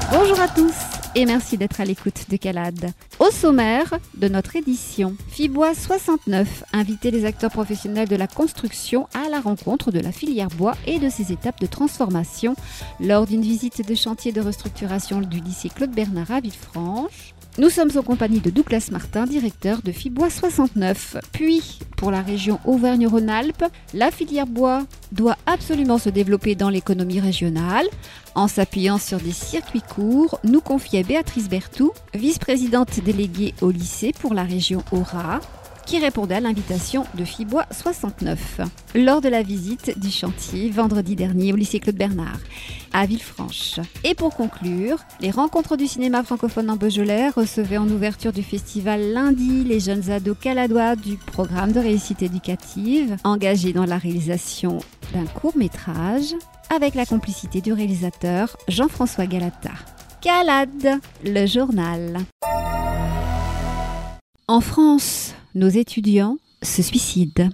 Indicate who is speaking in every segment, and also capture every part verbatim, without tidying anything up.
Speaker 1: Bonjour à tous et merci d'être à l'écoute de Calade. Au sommaire de notre édition, Fibois soixante-neuf invitait les acteurs professionnels de la construction à la rencontre de la filière bois et de ses étapes de transformation lors d'une visite de chantier de restructuration du lycée Claude Bernard à Villefranche. Nous sommes en compagnie de Douglas Martin, directeur de Fibois soixante-neuf. Puis, pour la région Auvergne-Rhône-Alpes, la filière bois doit absolument se développer dans l'économie régionale en s'appuyant sur des circuits courts, nous confiait Béatrice Berthou, vice-présidente déléguée au lycée pour la région Aura, qui répondait à l'invitation de Fibois soixante-neuf lors de la visite du chantier vendredi dernier au lycée Claude Bernard à Villefranche. Et pour conclure, les rencontres du cinéma francophone en Beaujolais recevaient en ouverture du festival lundi les jeunes ados caladois du programme de réussite éducative engagés dans la réalisation d'un court-métrage avec la complicité du réalisateur Jean-François Galata. Calade, le journal. En France, nos étudiants se suicident.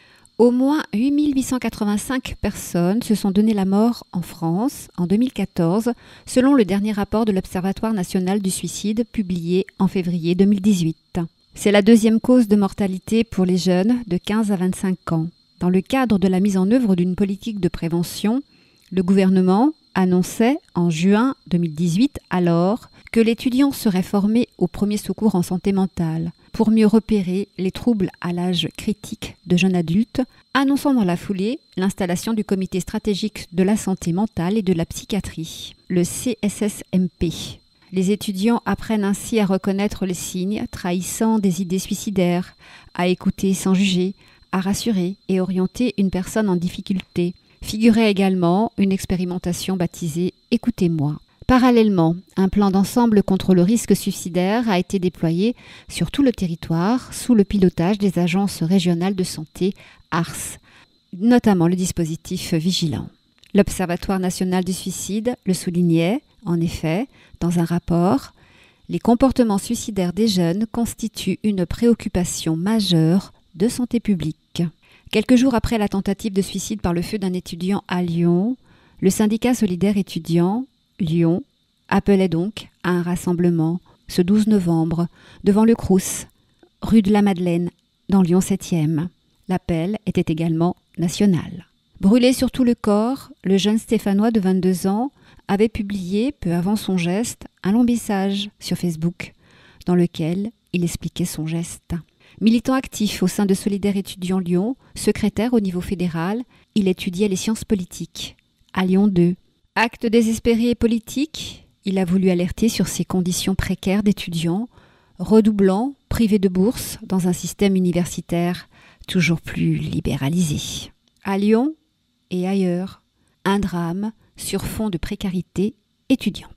Speaker 1: Au moins huit mille huit cent quatre-vingt-cinq personnes se sont donné la mort en France en deux mille quatorze, selon le dernier rapport de l'Observatoire national du suicide publié en février deux mille dix-huit. C'est la deuxième cause de mortalité pour les jeunes de quinze à vingt-cinq ans. Dans le cadre de la mise en œuvre d'une politique de prévention, le gouvernement annonçait en juin deux mille dix-huit alors que l'étudiant serait formé au premier secours en santé mentale pour mieux repérer les troubles à l'âge critique de jeunes adultes, annonçant dans la foulée l'installation du comité stratégique de la santé mentale et de la psychiatrie, le C S S M P. Les étudiants apprennent ainsi à reconnaître les signes trahissant des idées suicidaires, à écouter sans juger, à rassurer et orienter une personne en difficulté. Figurait également une expérimentation baptisée « Écoutez-moi ». Parallèlement, un plan d'ensemble contre le risque suicidaire a été déployé sur tout le territoire sous le pilotage des agences régionales de santé A R S, notamment le dispositif Vigilant. L'Observatoire national du suicide le soulignait, en effet, dans un rapport, les comportements suicidaires des jeunes constituent une préoccupation majeure de santé publique. Quelques jours après la tentative de suicide par le feu d'un étudiant à Lyon, le syndicat solidaire étudiant Lyon appelait donc à un rassemblement ce douze novembre devant le Crous, rue de la Madeleine, dans Lyon septième. L'appel était également national. Brûlé sur tout le corps, le jeune Stéphanois de vingt-deux ans avait publié, peu avant son geste, un long message sur Facebook dans lequel il expliquait son geste. Militant actif au sein de Solidaire étudiant Lyon, secrétaire au niveau fédéral, il étudiait les sciences politiques à Lyon deux. Acte désespéré et politique, il a voulu alerter sur ces conditions précaires d'étudiants, redoublant, privés de bourse dans un système universitaire toujours plus libéralisé. À Lyon et ailleurs, un drame sur fond de précarité étudiante.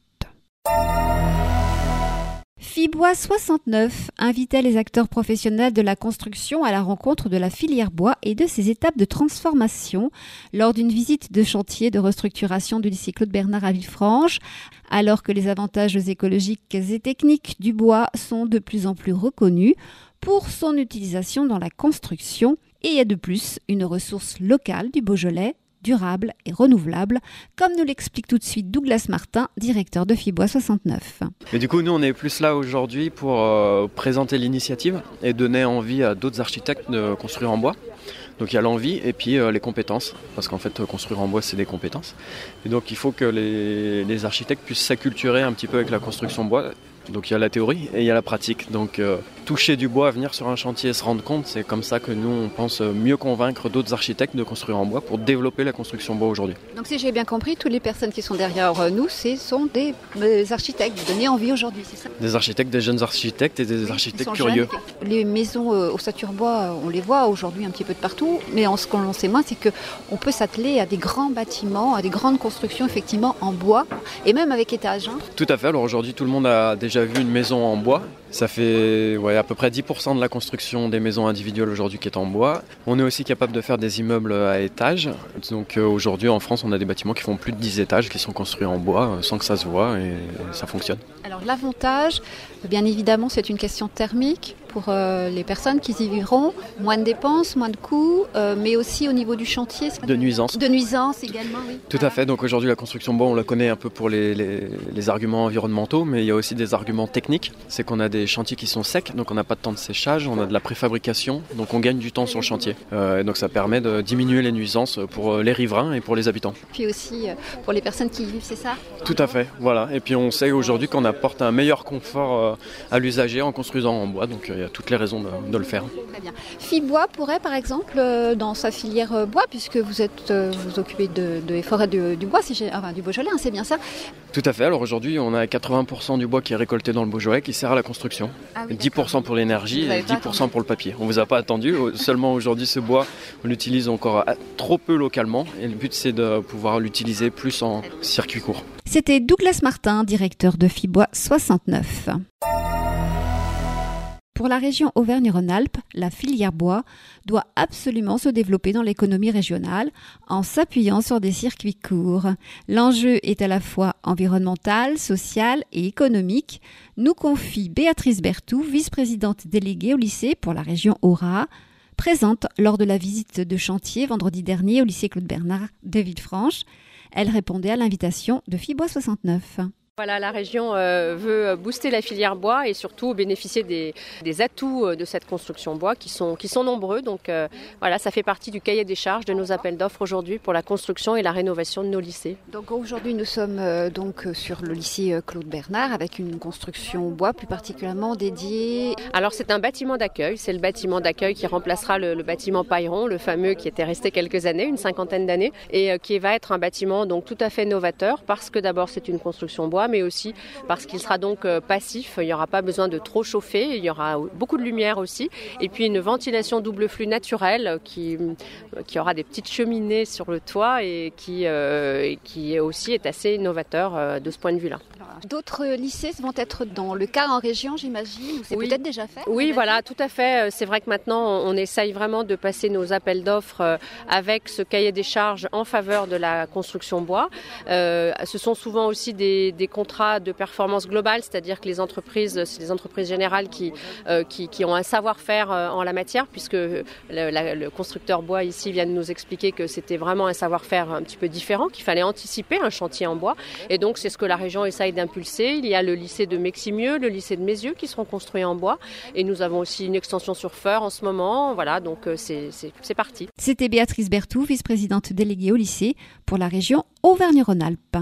Speaker 1: Fibois soixante-neuf invitait les acteurs professionnels de la construction à la rencontre de la filière bois et de ses étapes de transformation lors d'une visite de chantier de restructuration du lycée Claude Bernard à Villefranche, alors que les avantages écologiques et techniques du bois sont de plus en plus reconnus pour son utilisation dans la construction et est de plus une ressource locale du Beaujolais, durable et renouvelable, comme nous l'explique tout de suite Douglas Martin, directeur de Fibois soixante-neuf.
Speaker 2: Et du coup, nous, on est plus là aujourd'hui pour euh, présenter l'initiative et donner envie à d'autres architectes de construire en bois. Donc il y a l'envie et puis euh, les compétences, parce qu'en fait, construire en bois, c'est des compétences. Et donc il faut que les, les architectes puissent s'acculturer un petit peu avec la construction bois. Donc il y a la théorie et il y a la pratique. Donc euh, toucher du bois, venir sur un chantier et se rendre compte, c'est comme ça que nous, on pense mieux convaincre d'autres architectes de construire en bois pour développer la construction bois aujourd'hui.
Speaker 1: Donc si j'ai bien compris, toutes les personnes qui sont derrière nous, ce sont des, des architectes, vous donnez envie aujourd'hui, c'est ça ?
Speaker 2: Des architectes, des jeunes architectes et des
Speaker 1: oui,
Speaker 2: architectes curieux.
Speaker 1: Jeunes. Les maisons euh, ossature bois, on les voit aujourd'hui un petit peu de partout, mais en ce qu'on sait moins, c'est qu'on peut s'atteler à des grands bâtiments, à des grandes constructions effectivement en bois, et même avec étage. Hein.
Speaker 2: Tout à fait, alors aujourd'hui tout le monde a déjà vu une maison en bois. Ça fait ouais, à peu près dix pour cent de la construction des maisons individuelles aujourd'hui qui est en bois. On est aussi capable de faire des immeubles à étages. Donc euh, aujourd'hui en France, on a des bâtiments qui font plus de dix étages qui sont construits en bois euh, sans que ça se voit et, et ça fonctionne.
Speaker 1: Alors l'avantage, bien évidemment, c'est une question thermique pour euh, les personnes qui y vivront. Moins de dépenses, moins de coûts, euh, mais aussi au niveau du chantier.
Speaker 2: De nuisances.
Speaker 1: De nuisances également, oui.
Speaker 2: Tout voilà. à fait. Donc aujourd'hui, la construction bois, on la connaît un peu pour les, les, les arguments environnementaux, mais il y a aussi des arguments techniques. C'est qu'on a des chantiers qui sont secs, donc on n'a pas de temps de séchage, on a de la préfabrication, donc on gagne du temps sur le chantier. Euh, et donc ça permet de diminuer les nuisances pour les riverains et pour les habitants.
Speaker 1: Puis aussi pour les personnes qui y vivent, c'est ça ?
Speaker 2: Tout à fait, voilà. Et puis on sait aujourd'hui qu'on apporte un meilleur confort à l'usager en construisant en bois, donc il y a toutes les raisons de, de le faire.
Speaker 1: Très bien. Fibois pourrait par exemple, dans sa filière bois, puisque vous êtes vous, vous occupez de, de les forêts du, du bois, si j'ai, enfin du Beaujolais, hein, c'est bien ça ?
Speaker 2: Tout à fait. Alors aujourd'hui, on a quatre-vingts pour cent du bois qui est récolté dans le Beaujolais qui sert à la construction. Ah oui, dix pour cent pour l'énergie et dix pour cent pour le papier. On ne vous a pas attendu. Seulement aujourd'hui, ce bois, on l'utilise encore trop peu localement. Et le but, c'est de pouvoir l'utiliser plus en circuit court.
Speaker 1: C'était Douglas Martin, directeur de Fibois soixante-neuf. Pour la région Auvergne-Rhône-Alpes, la filière bois doit absolument se développer dans l'économie régionale en s'appuyant sur des circuits courts. L'enjeu est à la fois environnemental, social et économique, nous confie Béatrice Berthoud, vice-présidente déléguée au lycée pour la région Haut-Rhin, présente lors de la visite de chantier vendredi dernier au lycée Claude Bernard de Villefranche. Elle répondait à l'invitation de Fibois soixante-neuf.
Speaker 3: Voilà, la région euh, veut booster la filière bois et surtout bénéficier des, des atouts de cette construction bois qui sont, qui sont nombreux. Donc euh, voilà, ça fait partie du cahier des charges de nos appels d'offres aujourd'hui pour la construction et la rénovation de nos lycées.
Speaker 1: Donc aujourd'hui, nous sommes euh, donc sur le lycée Claude Bernard avec une construction bois plus particulièrement dédiée.
Speaker 3: Alors c'est un bâtiment d'accueil, c'est le bâtiment d'accueil qui remplacera le, le bâtiment Pailleron, le fameux qui était resté quelques années, une cinquantaine d'années, et euh, qui va être un bâtiment donc tout à fait novateur parce que d'abord c'est une construction bois, mais aussi parce qu'il sera donc passif, il n'y aura pas besoin de trop chauffer, il y aura beaucoup de lumière aussi, et puis une ventilation double flux naturelle qui, qui aura des petites cheminées sur le toit et qui, euh, qui aussi est assez novateur euh, de ce point de vue-là.
Speaker 1: D'autres lycées vont être dans le cas en région, j'imagine, ou c'est
Speaker 3: oui.
Speaker 1: peut-être déjà fait?
Speaker 3: Oui, voilà, tout à fait. C'est vrai que maintenant, on essaye vraiment de passer nos appels d'offres avec ce cahier des charges en faveur de la construction bois. Euh, ce sont souvent aussi des, des contrats de performance globale, c'est-à-dire que les entreprises, c'est les entreprises générales qui, euh, qui, qui ont un savoir-faire en la matière, puisque le, la, le constructeur bois ici vient de nous expliquer que c'était vraiment un savoir-faire un petit peu différent, qu'il fallait anticiper un chantier en bois. Et donc, c'est ce que la région essaye d'impulser. Il y a le lycée de Meximieux, le lycée de Mézieux qui seront construits en bois. Et nous avons aussi une extension sur Feur en ce moment. Voilà, donc c'est, c'est, c'est parti.
Speaker 1: C'était Béatrice Berthoud, vice-présidente déléguée au lycée pour la région Auvergne-Rhône-Alpes.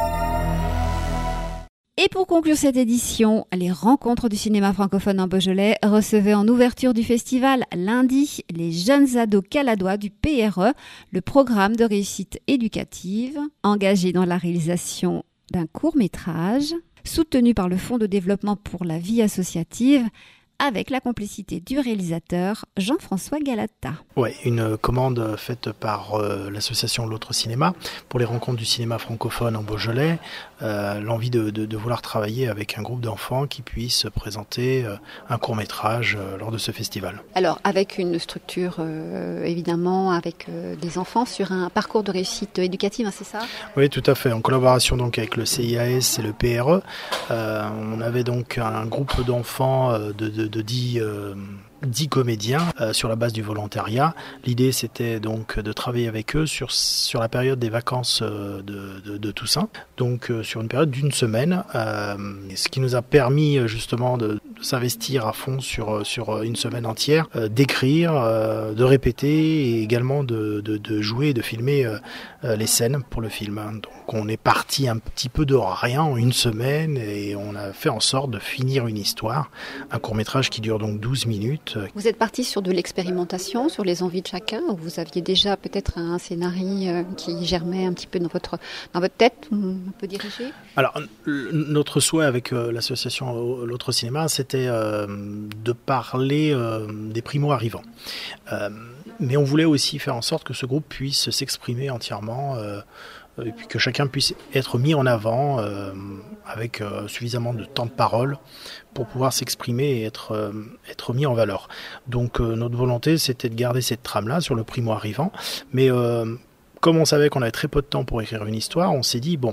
Speaker 1: Et pour conclure cette édition, les rencontres du cinéma francophone en Beaujolais recevaient en ouverture du festival lundi les jeunes ados caladois du P R E, le programme de réussite éducative, engagés dans la réalisation d'un court-métrage, soutenu par le Fonds de développement pour la vie associative, avec la complicité du réalisateur Jean-François Galata.
Speaker 4: Ouais, une commande faite par euh, l'association L'Autre Cinéma pour les rencontres du cinéma francophone en Beaujolais, euh, l'envie de, de, de vouloir travailler avec un groupe d'enfants qui puisse présenter euh, un court-métrage euh, lors de ce festival.
Speaker 1: Alors, avec une structure, euh, évidemment, avec euh, des enfants sur un parcours de réussite éducative, hein, c'est ça ?
Speaker 4: Oui, tout à fait. En collaboration donc avec le C I A S et le P R E, euh, on avait donc un groupe d'enfants euh, de, de de dix, euh, dix comédiens euh, sur la base du volontariat. L'idée, c'était donc de travailler avec eux sur, sur la période des vacances euh, de, de, de Toussaint, donc euh, sur une période d'une semaine, euh, ce qui nous a permis justement de, de s'investir à fond sur, sur une semaine entière, euh, d'écrire, euh, de répéter et également de, de, de jouer et de filmer euh, les scènes pour le film. Donc on est parti un petit peu de rien en une semaine et on a fait en sorte de finir une histoire, un court-métrage qui dure donc douze minutes.
Speaker 1: Vous êtes parti sur de l'expérimentation, sur les envies de chacun, ou vous aviez déjà peut-être un scénario qui germait un petit peu dans votre, dans votre tête, on peut diriger ?
Speaker 4: Alors, notre souhait avec l'association L'Autre Cinéma, c'était euh, de parler euh, des primo-arrivants. Euh, mais on voulait aussi faire en sorte que ce groupe puisse s'exprimer entièrement euh, et puis que chacun puisse être mis en avant euh, avec euh, suffisamment de temps de parole pour pouvoir s'exprimer et être, euh, être mis en valeur. Donc euh, notre volonté, c'était de garder cette trame-là sur le primo-arrivant, mais euh, comme on savait qu'on avait très peu de temps pour écrire une histoire, on s'est dit, bon,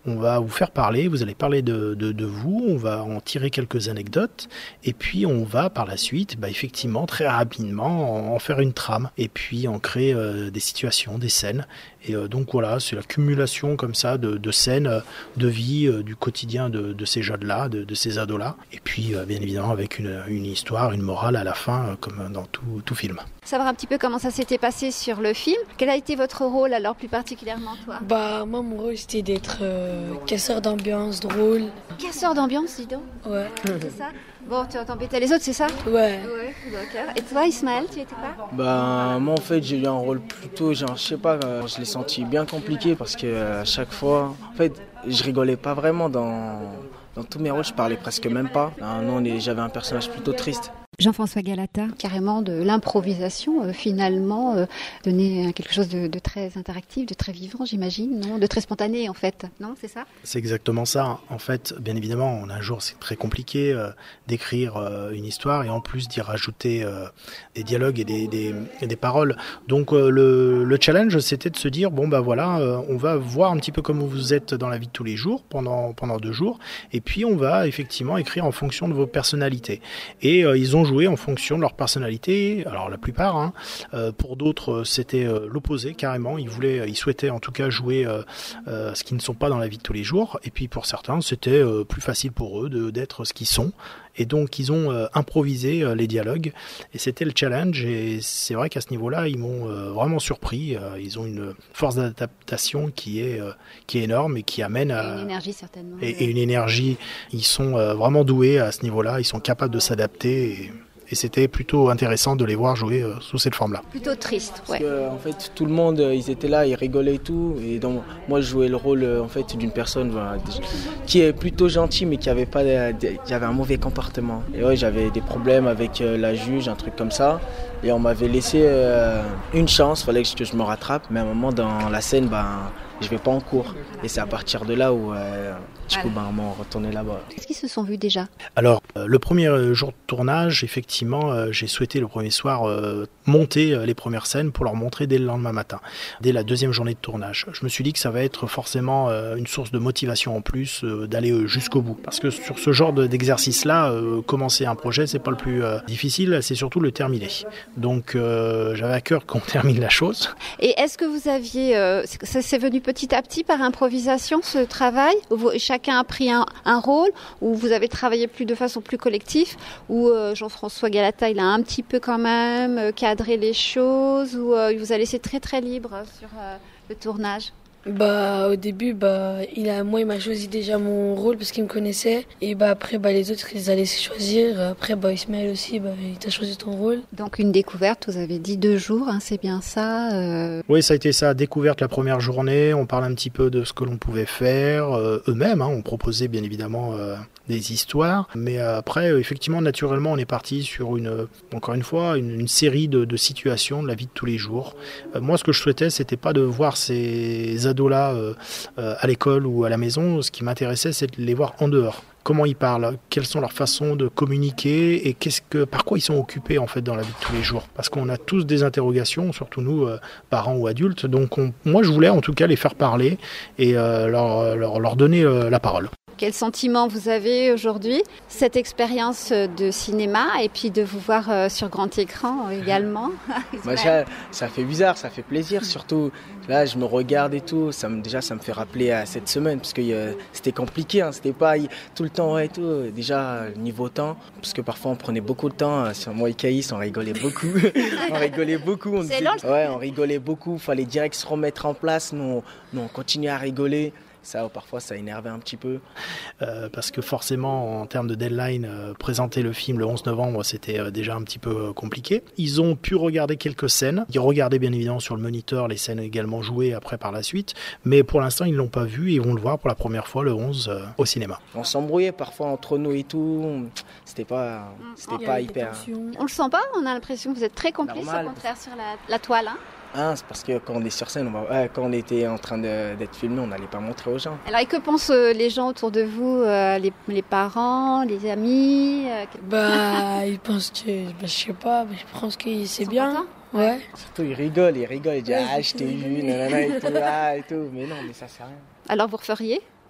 Speaker 4: on va vous faire parler, vous allez parler de, de, de vous, on va en tirer quelques anecdotes, et puis on va par la suite, bah, effectivement, très rapidement, en, en faire une trame, et puis en créer euh, des situations, des scènes. Et euh, donc voilà, c'est l'accumulation comme ça de, de scènes, euh, de vie, euh, du quotidien de, de ces jeunes-là, de, de ces ados-là. Et puis euh, bien évidemment avec une, une histoire, une morale à la fin, euh, comme dans tout, tout film.
Speaker 1: Savoir un petit peu comment ça s'était passé sur le film. Quel a été votre rôle alors plus particulièrement toi ?
Speaker 5: Bah moi mon rôle c'était d'être euh, casseur d'ambiance, drôle.
Speaker 1: Casseur d'ambiance, dis donc.
Speaker 5: Ouais.
Speaker 1: C'est ça ? Bon, tu t'embêtais les autres, c'est ça ?
Speaker 5: Ouais.
Speaker 1: Ouais, d'accord. Et toi, Ismaël, tu étais pas ?
Speaker 6: Bah moi en fait j'ai eu un rôle plutôt, genre je sais pas, euh, je l'ai senti bien compliqué parce que euh, à chaque fois, en fait je rigolais pas vraiment dans, dans tous mes rôles, je parlais presque même pas. Ah, non, j'avais un personnage plutôt triste.
Speaker 1: Jean-François Galata, carrément de l'improvisation, euh, finalement, euh, donner quelque chose de, de très interactif, de très vivant, j'imagine, non ? De très spontané, en fait, non ? C'est ça ?
Speaker 4: C'est exactement ça. En fait, bien évidemment, en un jour, c'est très compliqué euh, d'écrire euh, une histoire et en plus d'y rajouter euh, des dialogues et des, des, et des paroles. Donc, euh, le, le challenge, c'était de se dire, bon, bah voilà, euh, on va voir un petit peu comment vous êtes dans la vie de tous les jours, pendant, pendant deux jours, et puis on va effectivement écrire en fonction de vos personnalités. Et euh, ils ont jouer en fonction de leur personnalité, alors la plupart, hein. euh, pour d'autres c'était euh, l'opposé carrément, ils voulaient, ils souhaitaient en tout cas jouer euh, euh, ce qui ne sont pas dans la vie de tous les jours, et puis pour certains c'était euh, plus facile pour eux de, d'être ce qu'ils sont, et donc ils ont euh, improvisé euh, les dialogues, et c'était le challenge, et c'est vrai qu'à ce niveau-là ils m'ont euh, vraiment surpris, euh, ils ont une force d'adaptation qui est, euh, qui est énorme et qui amène à...
Speaker 1: Et une énergie certainement.
Speaker 4: Et, et une énergie, ils sont euh, vraiment doués à ce niveau-là, ils sont capables de s'adapter, et, et c'était plutôt intéressant de les voir jouer euh, sous cette forme-là.
Speaker 1: Plutôt triste, ouais.
Speaker 6: Parce que, en fait, tout le monde, ils étaient là, ils rigolaient et tout. Et donc, moi, je jouais le rôle en fait, d'une personne voilà, qui est plutôt gentille, mais qui avait, pas, qui avait un mauvais comportement. Et ouais, j'avais des problèmes avec la juge, un truc comme ça. Et on m'avait laissé euh, une chance, il fallait que je me rattrape. Mais à un moment, dans la scène, ben, je vais pas en cours. Et c'est à partir de là où, euh, du coup, ben, on m'a retourné là-bas.
Speaker 1: Est-ce qu'ils se sont vus déjà ?
Speaker 4: Alors, euh, le premier jour de tournage, effectivement, euh, j'ai souhaité le premier soir euh, monter euh, les premières scènes pour leur montrer dès le lendemain matin, dès la deuxième journée de tournage. Je me suis dit que ça va être forcément euh, une source de motivation en plus euh, d'aller euh, jusqu'au bout. Parce que sur ce genre de, d'exercice-là, euh, commencer un projet, c'est pas le plus euh, difficile, c'est surtout le terminer. Donc, euh, j'avais à cœur qu'on termine la chose.
Speaker 1: Et est-ce que vous aviez, euh, ça c'est venu petit à petit par improvisation, ce travail, où vous, chacun a pris un, un rôle, où vous avez travaillé plus de façon plus collective, où euh, Jean-François Galata, il a un petit peu quand même euh, cadré les choses, où euh, il vous a laissé très très libre sur euh, le tournage?
Speaker 5: Bah au début bah il a moi il m'a choisi déjà mon rôle parce qu'il me connaissait et bah après bah les autres ils les a laissés choisir. Après bah Ismaël aussi bah il t'a choisi ton rôle.
Speaker 1: Donc une découverte, vous avez dit deux jours, hein, c'est bien ça euh...
Speaker 4: Oui, ça a été ça, découverte la première journée, on parle un petit peu de ce que l'on pouvait faire, euh, eux-mêmes, hein, on proposait bien évidemment euh, des histoires, mais euh, après euh, effectivement naturellement on est parti sur une, encore une fois, une, une série de, de situations de la vie de tous les jours. Euh, moi ce que je souhaitais c'était pas de voir ces ados là euh, euh, à l'école ou à la maison, ce qui m'intéressait c'est de les voir en dehors. Comment ils parlent, quelles sont leurs façons de communiquer et qu'est-ce que, par quoi ils sont occupés en fait dans la vie de tous les jours. Parce qu'on a tous des interrogations, surtout nous, euh, parents ou adultes. Donc on, moi je voulais en tout cas les faire parler et euh, leur, leur, leur donner euh, la parole.
Speaker 1: Quel sentiment vous avez aujourd'hui, cette expérience de cinéma et puis de vous voir euh, sur grand écran également?
Speaker 6: Moi, ça, ça fait bizarre, ça fait plaisir. Surtout là, je me regarde et tout. Ça me, déjà, ça me fait rappeler à cette semaine parce que euh, c'était compliqué. Hein, c'était pas tout le temps ouais, et tout. Déjà niveau temps, parce que parfois on prenait beaucoup de temps. Sur moi et Caïs, on rigolait beaucoup. on rigolait beaucoup. On
Speaker 1: C'est
Speaker 6: disait,
Speaker 1: long.
Speaker 6: Ouais, on rigolait beaucoup. Fallait direct se remettre en place. Nous, nous on continuait à rigoler. Ça, parfois, ça énervait un petit peu.
Speaker 4: Euh, parce que forcément, en termes de deadline, euh, présenter le film le onze novembre, c'était euh, déjà un petit peu euh, compliqué. Ils ont pu regarder quelques scènes. Ils regardaient bien évidemment sur le moniteur les scènes également jouées après par la suite. Mais pour l'instant, ils ne l'ont pas vu et ils vont le voir pour la première fois le onze euh, au cinéma.
Speaker 6: On s'embrouillait parfois entre nous et tout. C'était pas, c'était pas hyper...
Speaker 1: On le sent pas? On a l'impression que vous êtes très complices
Speaker 6: Normal.
Speaker 1: Au contraire sur la, la toile. Hein.
Speaker 6: Ah, c'est parce que quand on est sur scène, on va... euh, quand on était en train de, d'être filmé, on n'allait pas montrer aux gens.
Speaker 1: Alors, et que pensent euh, les gens autour de vous, euh, les, les parents, les amis euh,
Speaker 5: Bah, ils pensent que, bah, je sais pas, mais je pense que c'est bien.
Speaker 1: Contents
Speaker 5: Ouais.
Speaker 6: Surtout, ils rigolent, ils rigolent, ils disent
Speaker 5: Ouais,
Speaker 6: ah, je t'ai vu, nanana et tout, ah, et tout. Mais non, mais ça, c'est rien.
Speaker 1: Alors, vous referiez?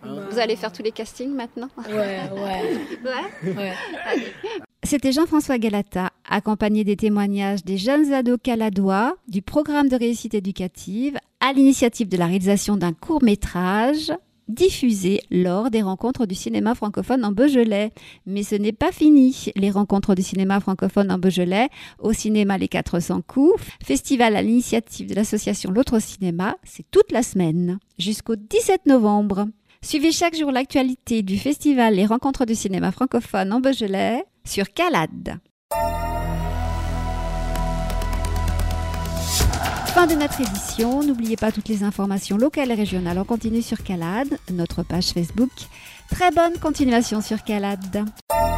Speaker 1: Vous allez faire tous les castings maintenant?
Speaker 5: Ouais, ouais.
Speaker 1: Ouais,
Speaker 5: ouais.
Speaker 1: C'était Jean-François Galata, accompagné des témoignages des jeunes ados caladois du programme de réussite éducative à l'initiative de la réalisation d'un court-métrage diffusé lors des rencontres du cinéma francophone en Beaujolais. Mais ce n'est pas fini. Les rencontres du cinéma francophone en Beaujolais, au cinéma Les quatre cents coups, festival à l'initiative de l'association L'Autre Cinéma, c'est toute la semaine, jusqu'au dix-sept novembre. Suivez chaque jour l'actualité du festival Les rencontres du cinéma francophone en Beaujolais sur Calade. Fin de notre édition. N'oubliez pas toutes les informations locales et régionales en continu sur Calade, notre page Facebook. Très bonne continuation sur Calade.